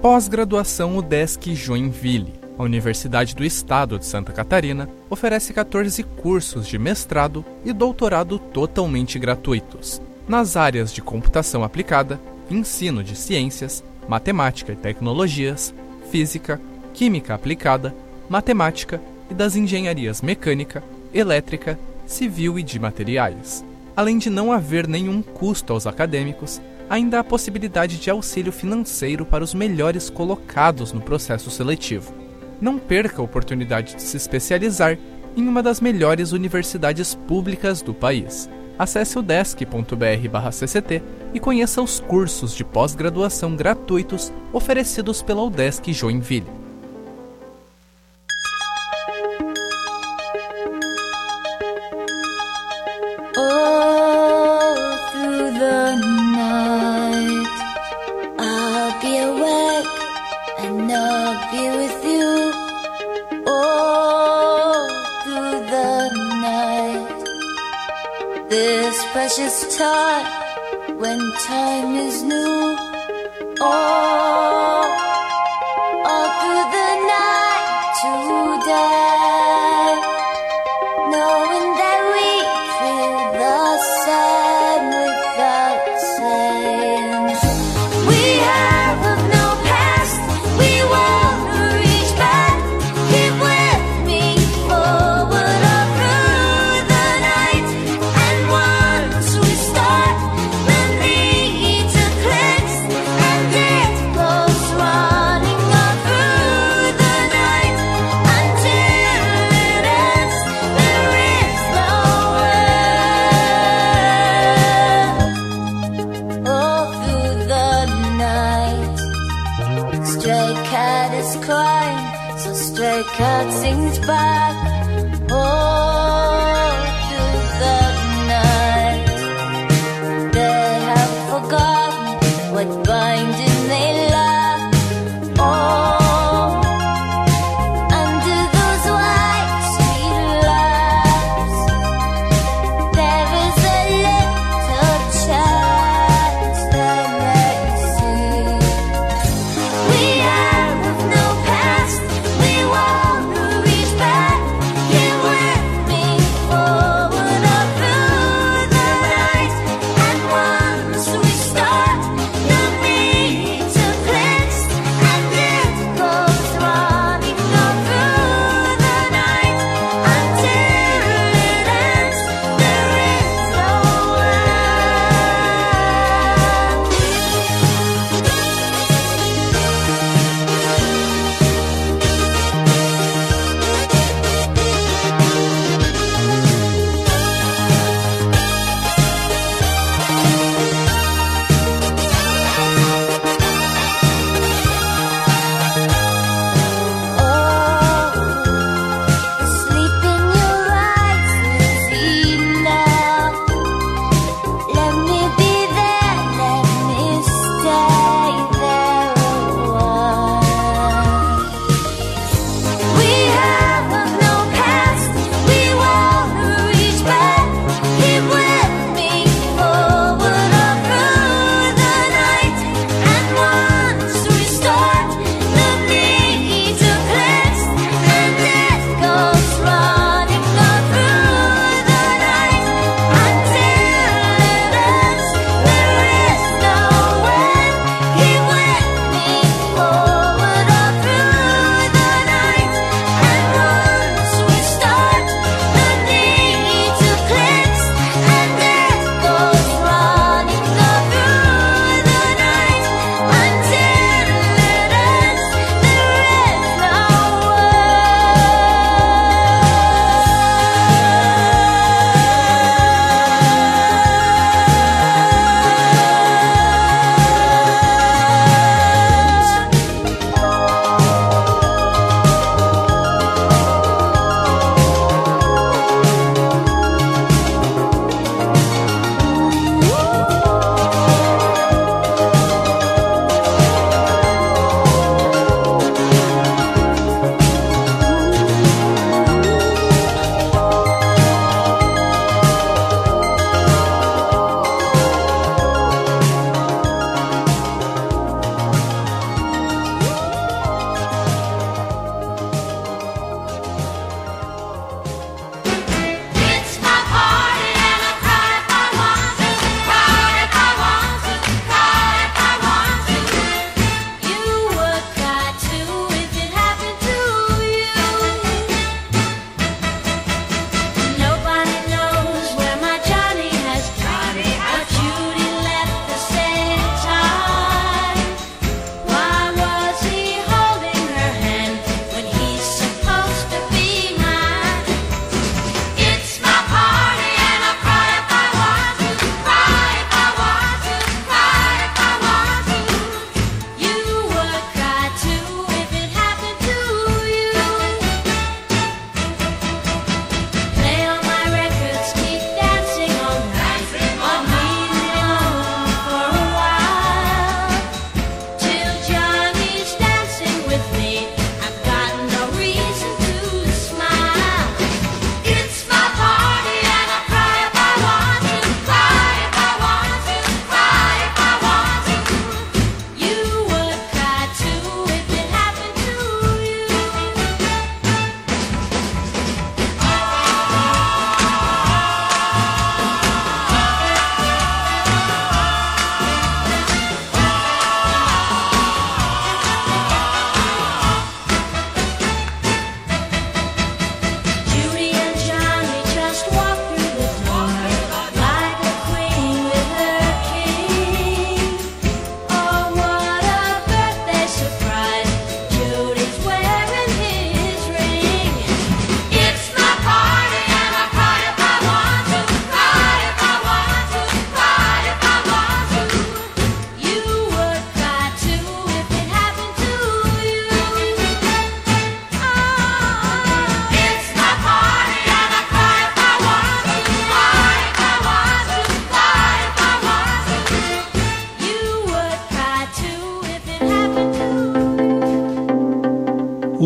Pós-graduação UDESC Joinville. A Universidade do Estado de Santa Catarina oferece 14 cursos de mestrado e doutorado totalmente gratuitos, nas áreas de computação aplicada, ensino de ciências, matemática e tecnologias, física, química aplicada, matemática e das engenharias mecânica, elétrica, civil e de materiais. Além de não haver nenhum custo aos acadêmicos, ainda há a possibilidade de auxílio financeiro para os melhores colocados no processo seletivo. Não perca a oportunidade de se especializar em uma das melhores universidades públicas do país. Acesse udesc.br/cct e conheça os cursos de pós-graduação gratuitos oferecidos pela UDESC Joinville. This precious time, when time is new, all through the night today, knowing that we feel the same without saying. We have no past, we won't reach back, keep with me forward all through the night. Once we start, the need to cleanse, and it goes running all through the night until it ends. There is no end. All through the night, stray cat is crying, so stray cat sings back. All through the night, they have forgotten what binding they lack. Oh, under those white street lamps, there is a little chance they may see. We have no past, we won't reach back,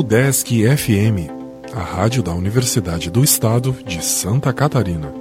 UDESC FM, a rádio da Universidade do Estado de Santa Catarina.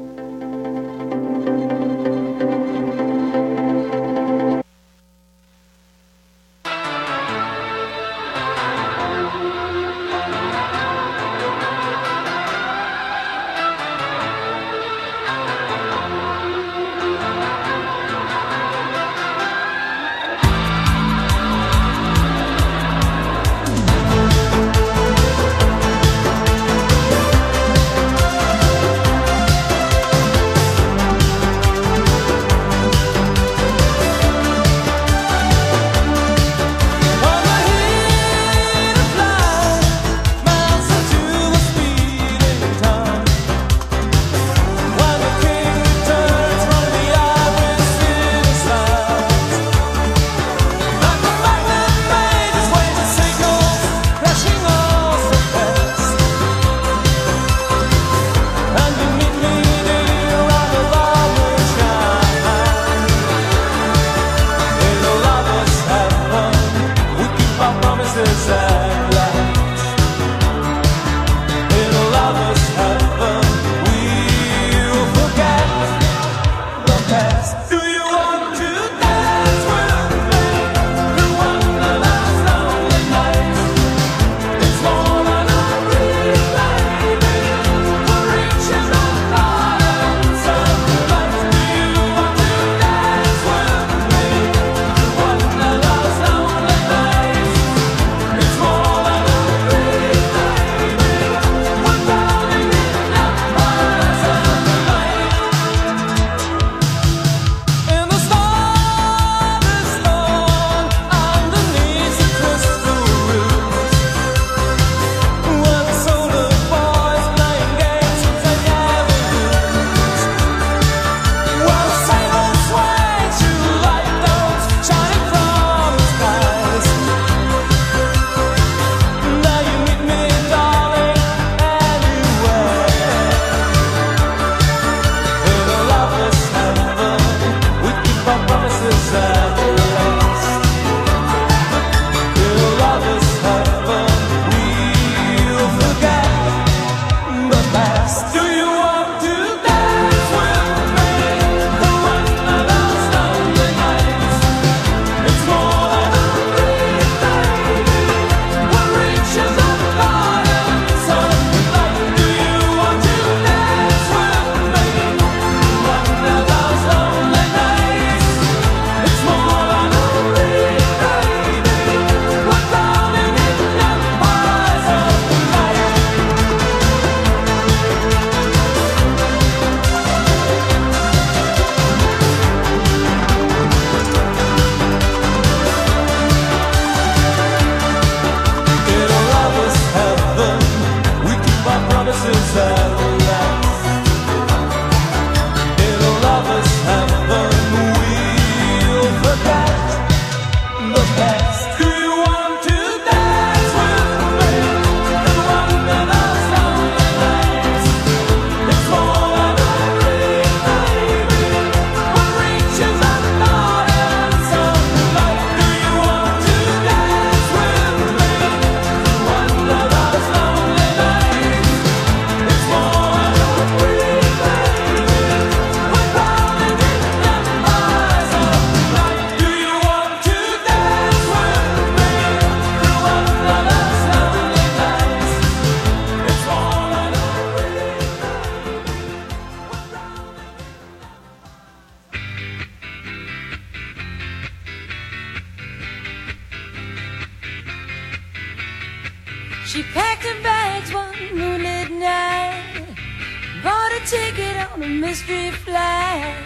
She packed her bags one moonlit night, bought a ticket on a mystery flight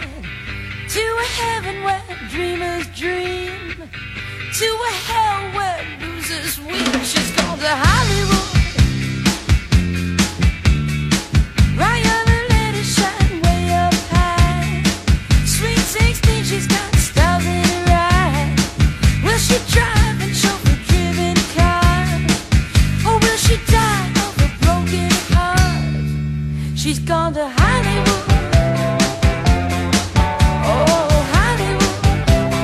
to a heaven where dreamers dream, to a hell where losers weep. She's gone to Hollywood. Right on the lady shine way up high. Sweet 16, she's got stars in her eye. Will she drive and chauffeur driven car, or will she die of a broken heart? She's gone to Hollywood.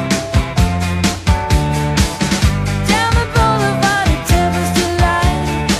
Down the boulevard, it tempers to light.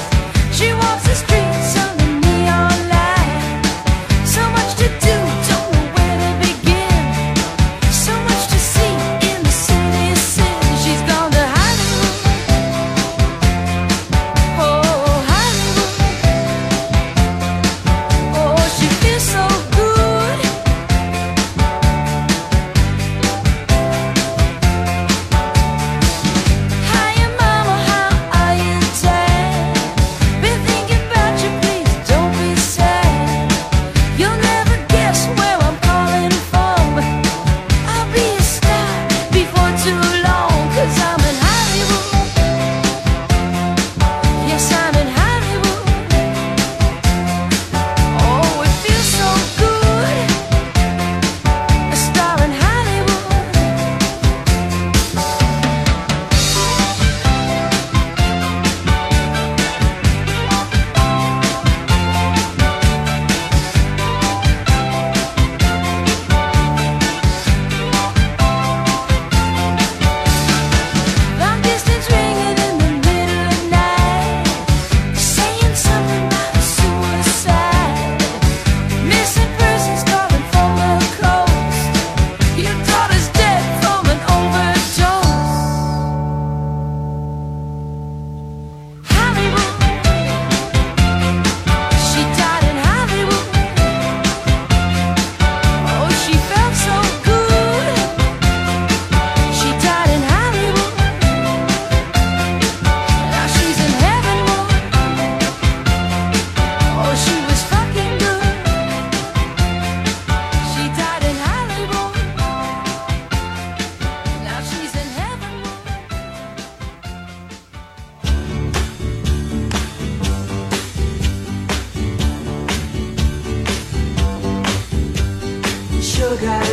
sugar.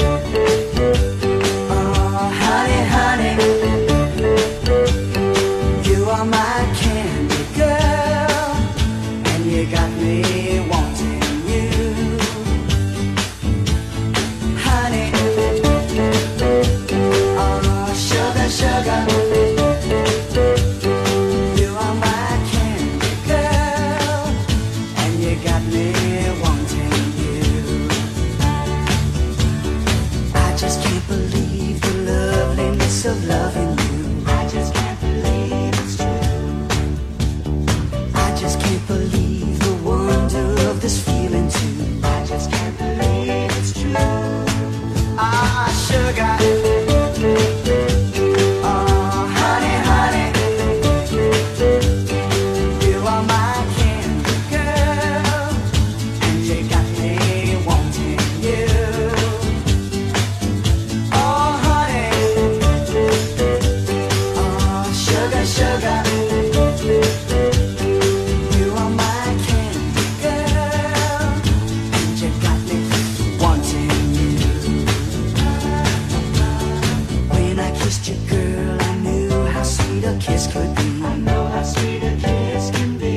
Oh, honey, honey, you are my candy girl, and you got me wanting you. Honey, oh, sugar, sugar, you are my candy girl, and you got me wanting you. I just can't believe the loveliness of loving you. I just can't believe it's true. I just can't believe the wonder of this feeling too. I just can't believe it's true. Ah, sugar. Oh, honey, honey, you are my candy girl, and you got me wanting you. Oh, honey, oh, sugar, sugar, you are my candy girl, and you got me wanting you. When I kissed you, girl, I knew how sweet a kiss could be. I know how sweet a kiss can be.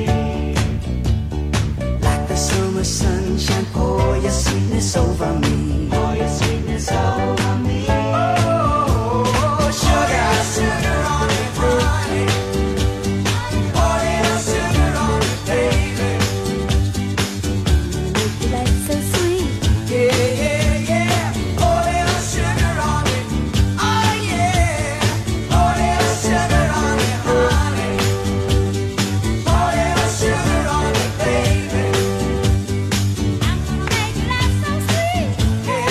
Like the summer sunshine, pour your sweetness over me. Pour your sweetness over me. Oh, sugar, sugar on me, honey. Pour little sugar on me, baby. Your life so sweet. Yeah, yeah, yeah. Pour little sugar on me. Oh, yeah. Pour little sugar on me, honey. Pour little sugar on me, baby. I'm gonna make your life so sweet. Yeah,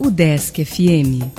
Udesc FM.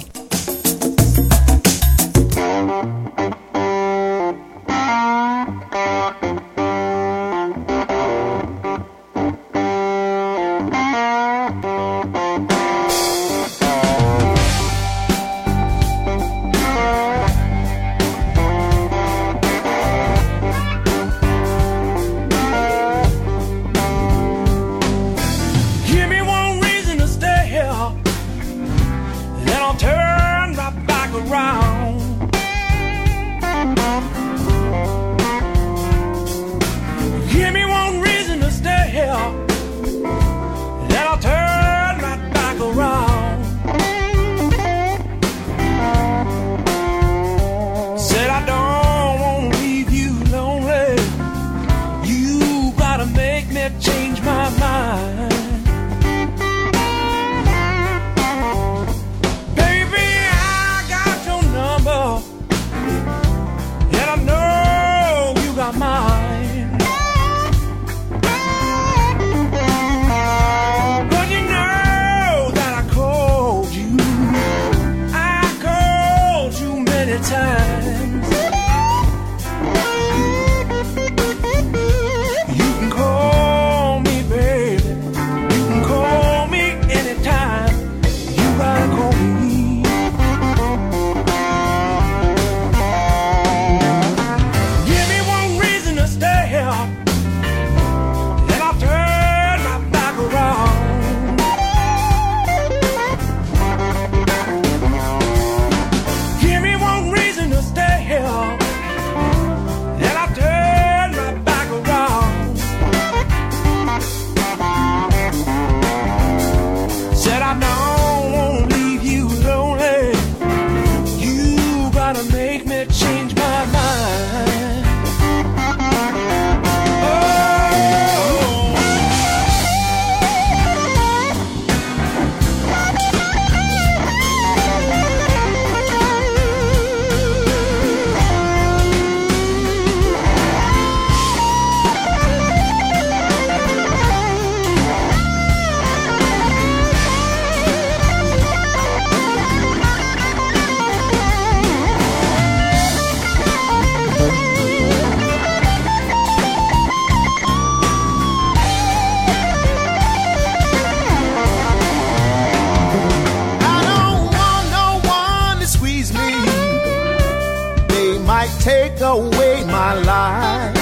Take away my life.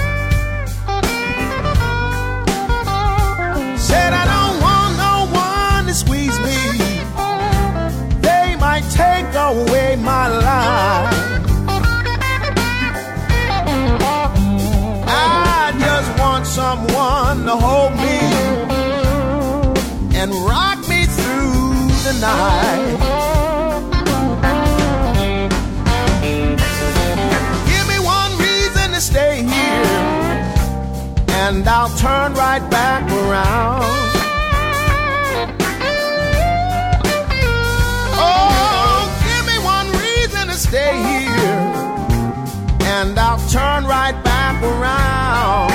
Said I don't want no one to squeeze me. They might take away my life. I just want someone to hold me and rock me through the night. Stay here, and I'll turn right back around. Oh, give me one reason to stay here, and I'll turn right back around.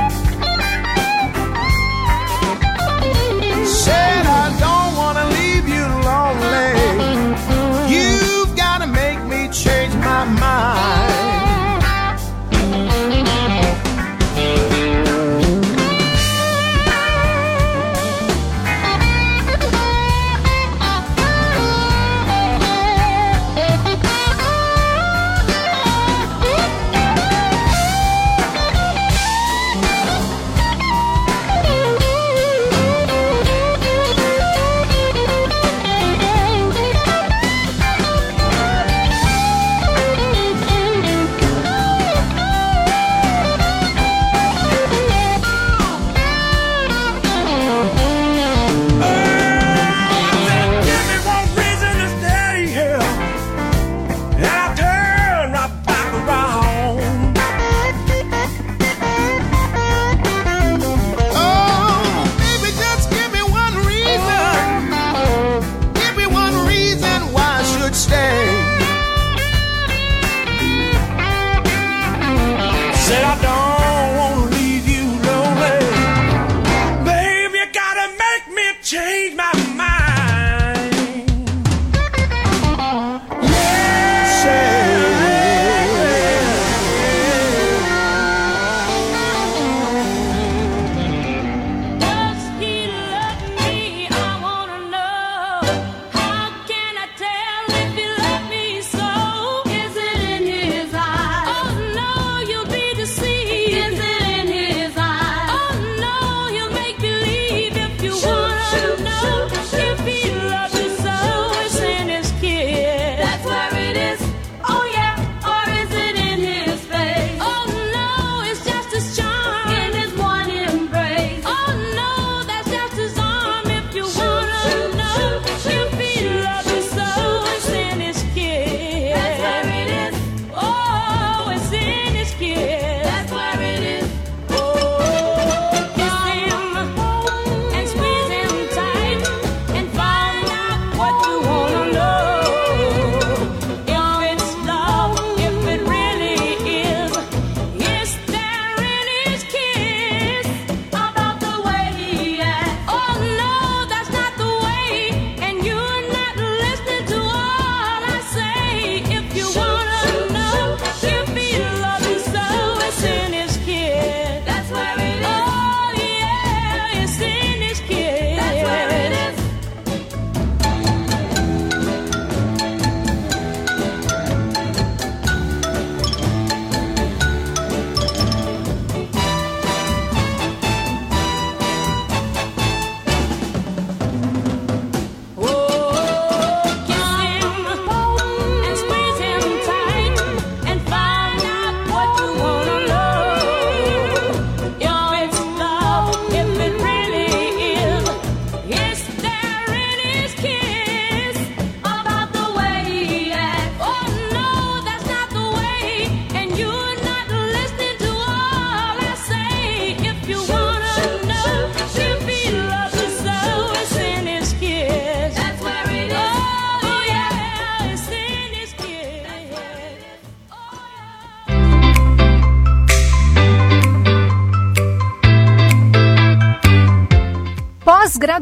Said I don't want to leave you lonely. You've got to make me change my mind.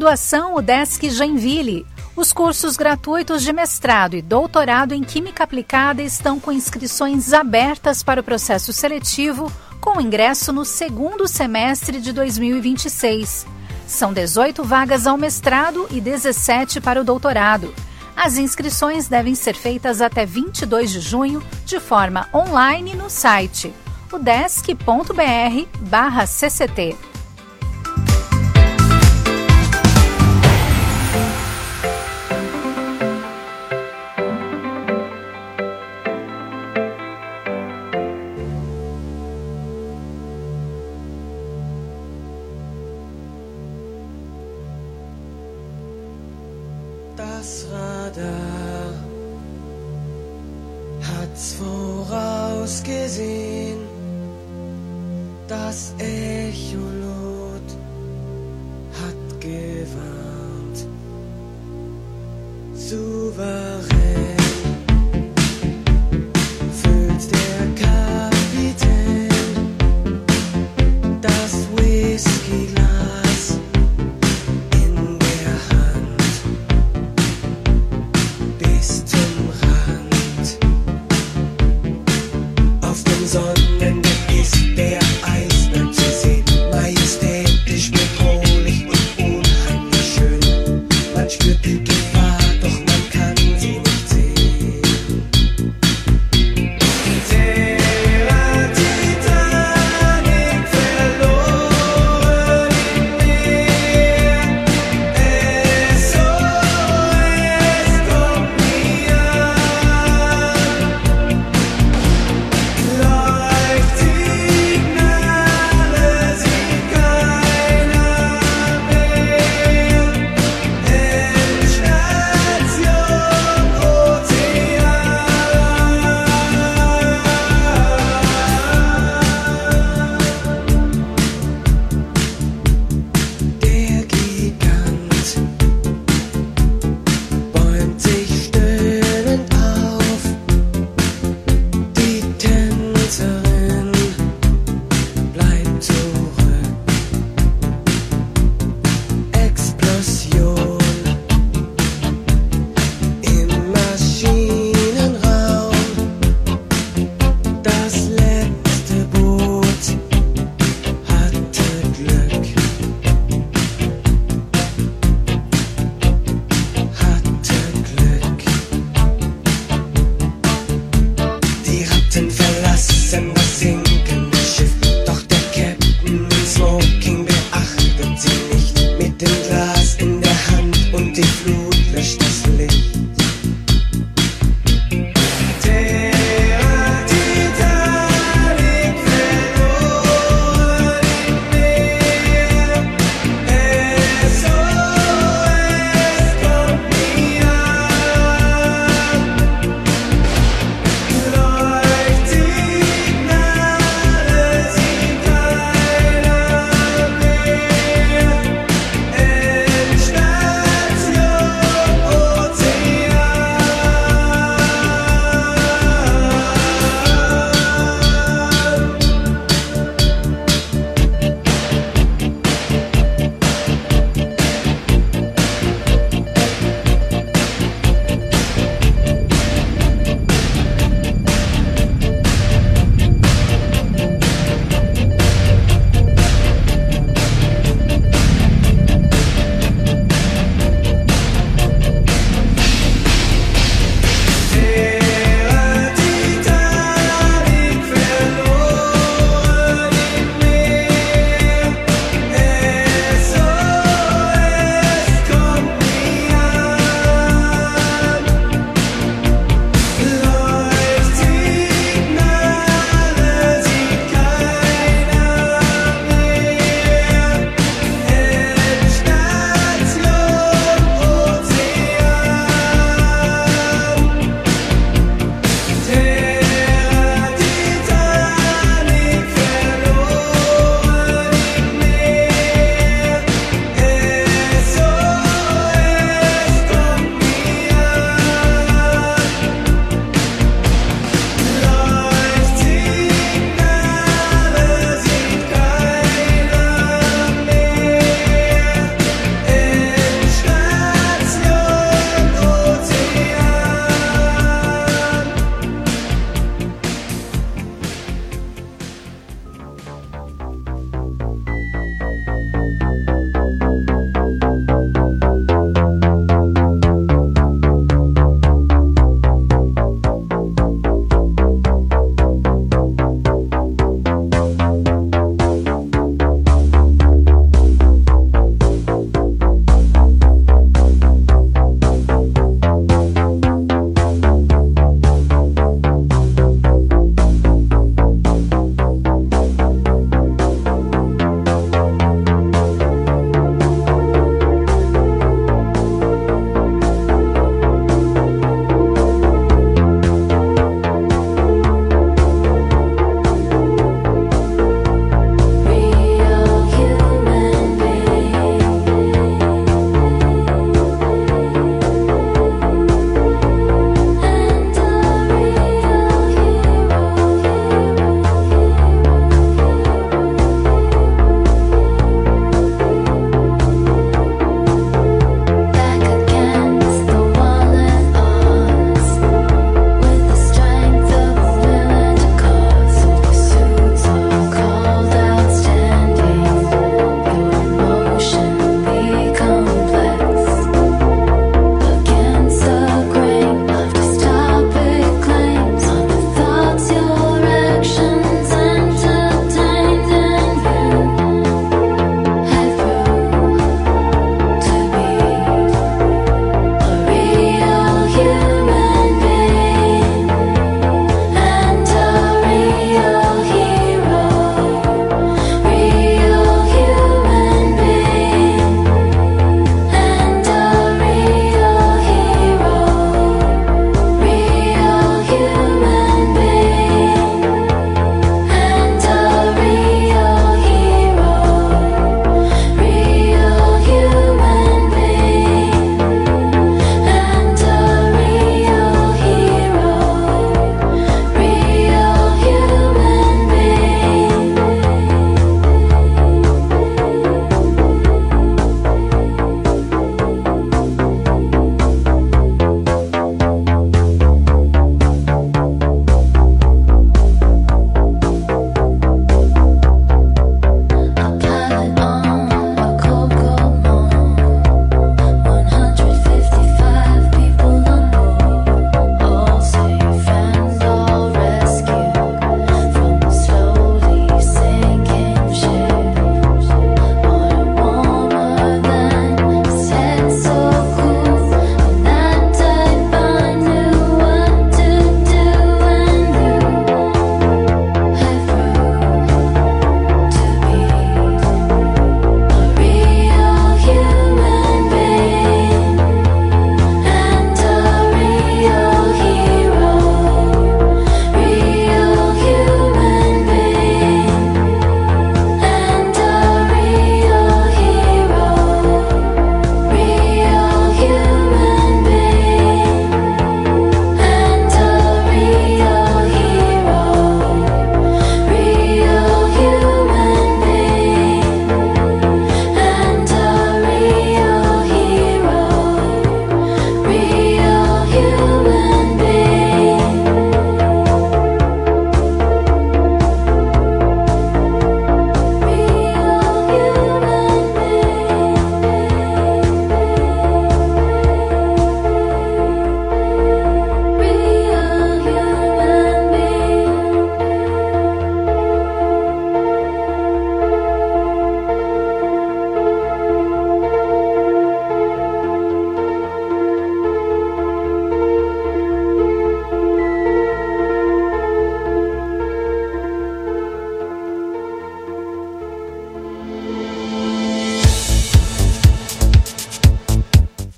Pós-graduação UDESC Joinville. Os cursos gratuitos de mestrado e doutorado em Química Aplicada estão com inscrições abertas para o processo seletivo, com ingresso no segundo semestre de 2026. São 18 vagas ao mestrado e 17 para o doutorado. As inscrições devem ser feitas até 22 de junho, de forma online no site udesc.br/cct. Das Radar hat's vorausgesehen, das Echolot hat gewarnt, souverän füllt der Kapitän das Whiskyglas in der Hand bis zum Rand. Auf dem Sonnendeck ist der Eisberg zu sehen, majestätisch, bedrohlich und unheimlich schön. Man spürt die Gefahr, doch man kann sie nicht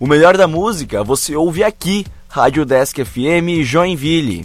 melhor da música você ouve aqui, Rádio Desk FM Joinville.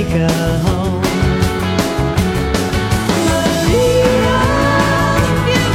Maria, you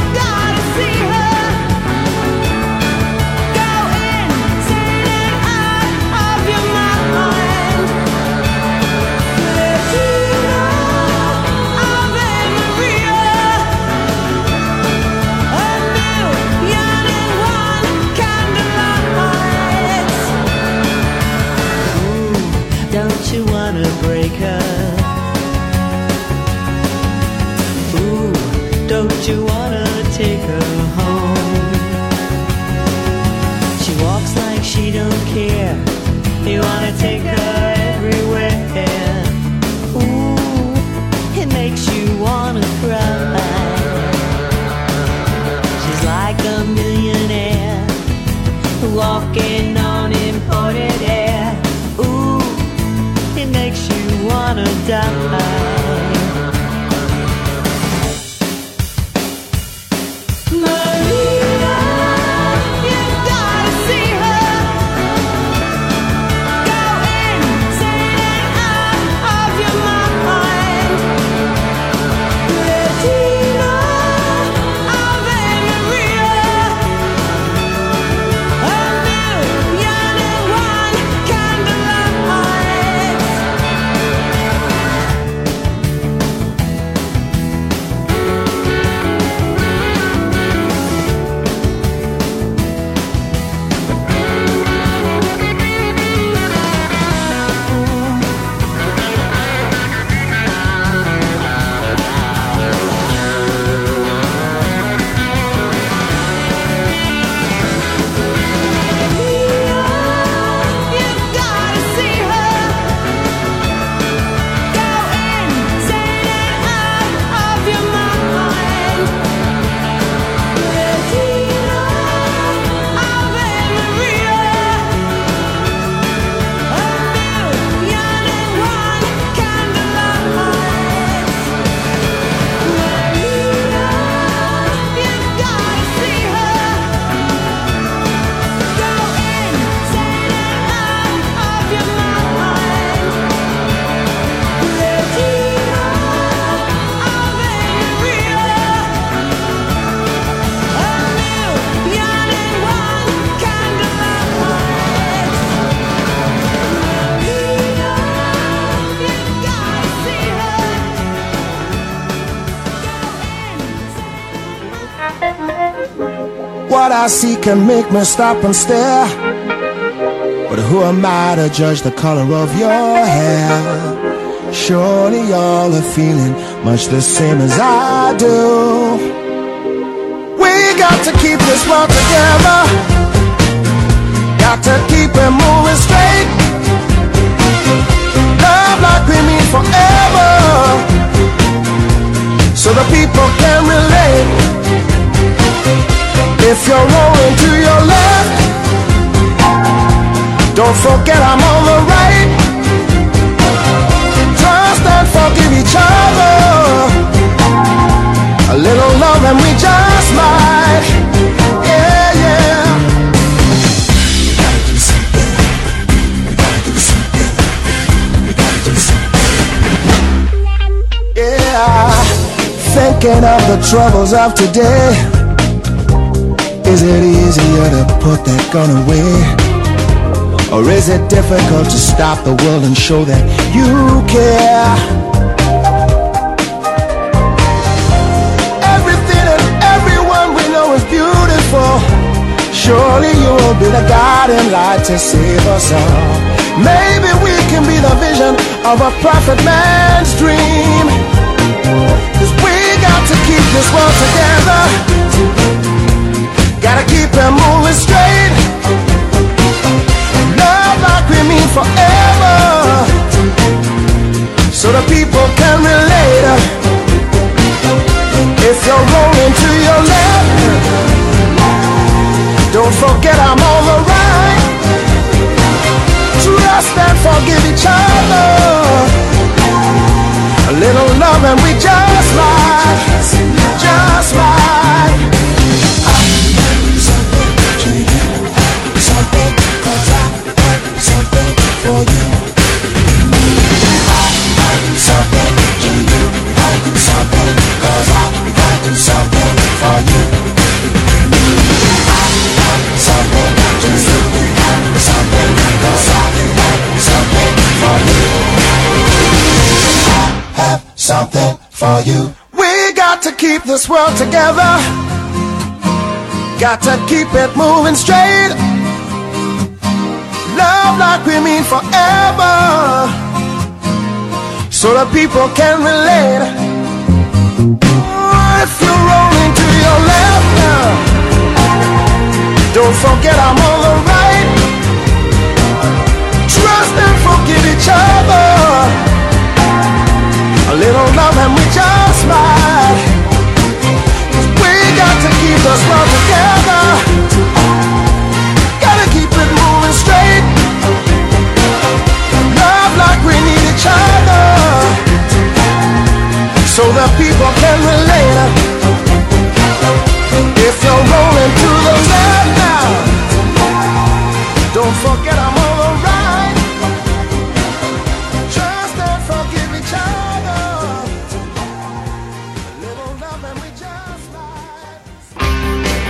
What I see can make me stop and stare. But who am I to judge the color of your hair? Surely y'all are feeling much the same as I do. We got to keep this world together. Got to keep it moving straight. Love like we mean forever, so the people can relate. If you're rolling to your left, don't forget I'm on the right. Trust and forgive each other. A little love and we just might. Yeah, yeah. We gotta do something. We gotta do something. We gotta do something. Yeah. Thinking of the troubles of today. Is it easier to put that gun away? Or is it difficult to stop the world and show that you care? Everything and everyone we know is beautiful. Surely you will be the guiding light to save us all. Maybe we can be the vision of a prophet man's dream. 'Cause we got to keep this world together. Gotta keep it moving straight. Love like we mean forever, so the people can relate. If you're rolling to your left, don't forget I'm on the right. Trust and forgive each other. A little love and we just might. Just might. Something, 'cause I do something for you. I do something to you. I do something 'cause I do something for you. I do something to you. I do something 'cause I do something for you. I have something for you. We got to keep this world together. Got to keep it moving straight. Love like we mean forever, so the people can relate. If you're rolling to your left now, don't forget I'm on the right. Trust and forgive each other. A little love and we just might. We got to keep this world together. Gotta keep it moving straight. Love like we need each other, so that people can relate. If you're rolling to the left now, don't forget I'm on the right. Trust and forgive each other. A little love and we just might.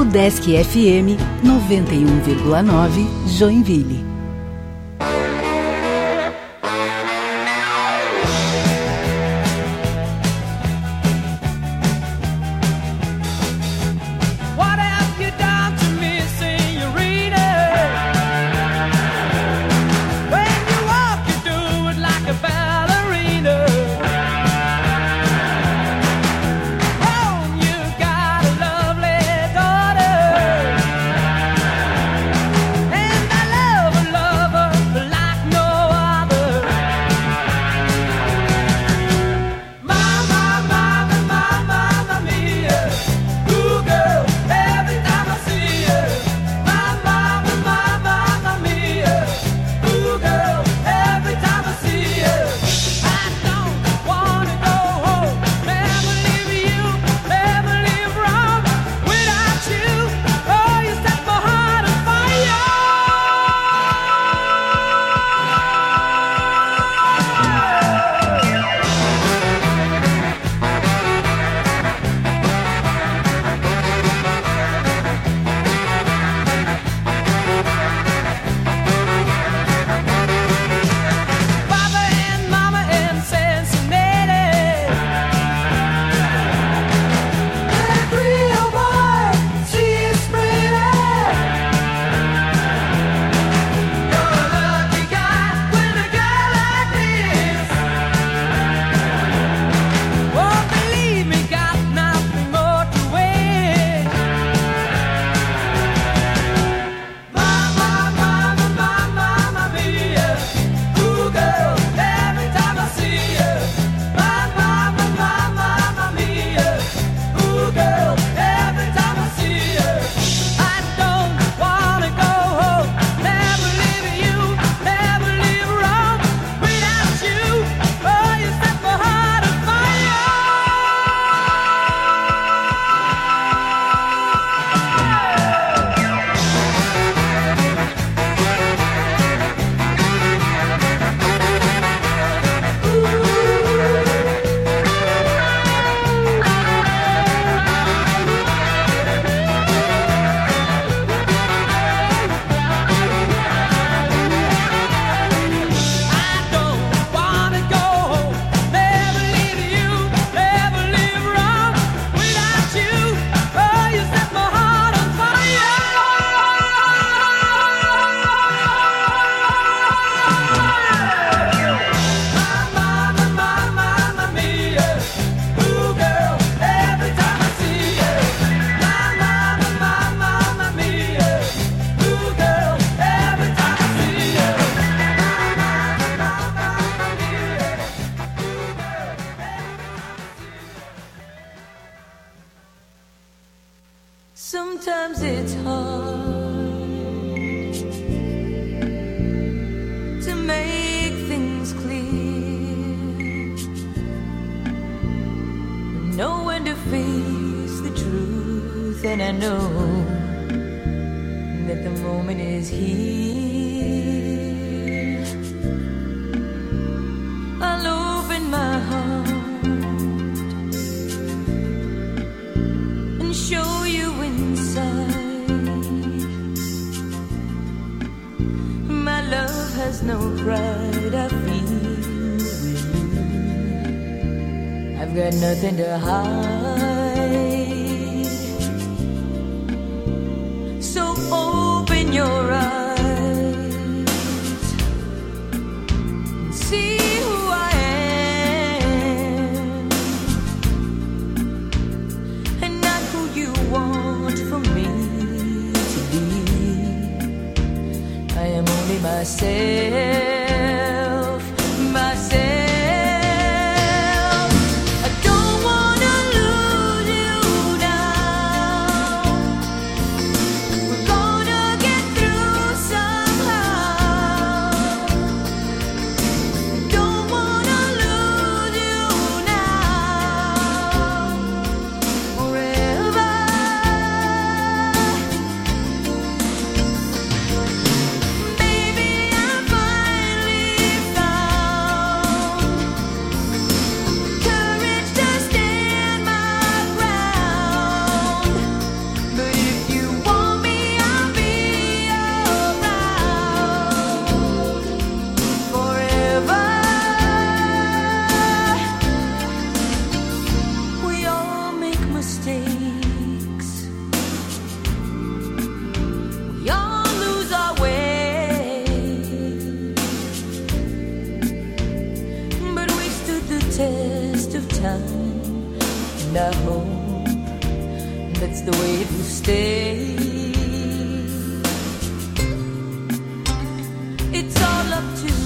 Udesc FM 91,9 Joinville. Sometimes it's hard to make things clear, know when to face the truth, and I know that the moment is here. I'll open my heart and show you inside. My love has no pride, I feel with you. I've got nothing to hide. So open your eyes and see who I am, and not who you want from me to be. I am only myself, myself. I don't wanna lose you now. We're gonna get through somehow. Don't wanna lose you now. Forever. Baby, I'm fine That's the way to stay. It's all up to